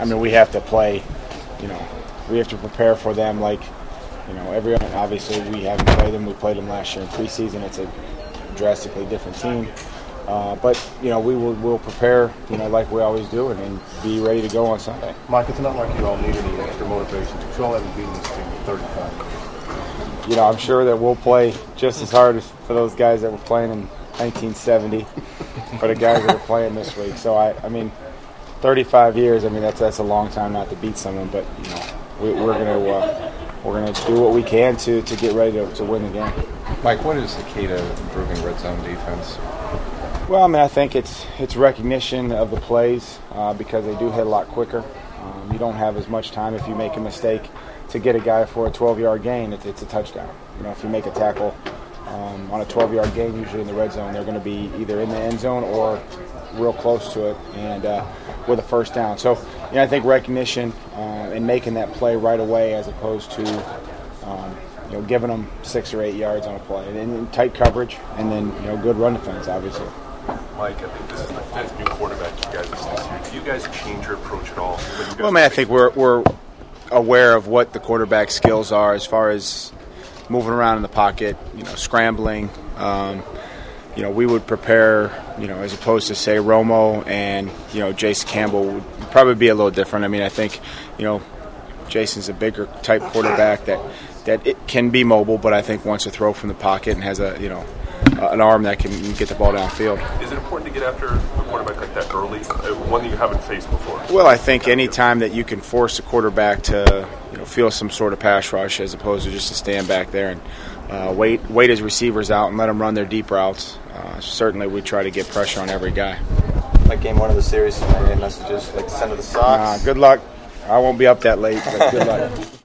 I mean, we have to play, we have to prepare for them like, everyone. Obviously, we haven't played them. We played them last year in preseason. It's a drastically different team. But we'll prepare, like we always do, and be ready to go on Sunday. Mike, it's not like you all need any extra motivation. You all haven't beaten this team in 35 years. I'm sure that we'll play just as hard as for those guys that were playing in 1970, for the guys that are playing this week. So I mean, 35 years. I mean, that's a long time not to beat someone. But we're gonna do what we can to get ready to win the game. Mike, what is the key to improving red zone defense? Well, I mean, I think it's recognition of the plays because they do hit a lot quicker. You don't have as much time if you make a mistake to get a guy for a 12-yard gain. It's a touchdown. If you make a tackle on a 12-yard gain, usually in the red zone, they're going to be either in the end zone or real close to it, and with a first down. So, I think recognition and making that play right away as opposed to giving them 6 or 8 yards on a play, and tight coverage, and then good run defense, obviously. Mike, I think this is the 5th new quarterback you guys have seen this year. Do you guys change your approach at all? Well, I mean, I think we're aware of what the quarterback skills are as far as moving around in the pocket, scrambling. We would prepare, as opposed to, say, Romo and, Jason Campbell would probably be a little different. I mean, I think, Jason's a bigger type quarterback that it can be mobile, but I think wants to throw from the pocket and has an arm that can get the ball downfield. Is it important to get after a quarterback like that early, one that you haven't faced before? Well, I think any time that you can force a quarterback to feel some sort of pass rush as opposed to just to stand back there and wait his receivers out and let them run their deep routes, certainly we try to get pressure on every guy. Like game 1 of the series, any messages like send to the Sox? Good luck. I won't be up that late, but good luck.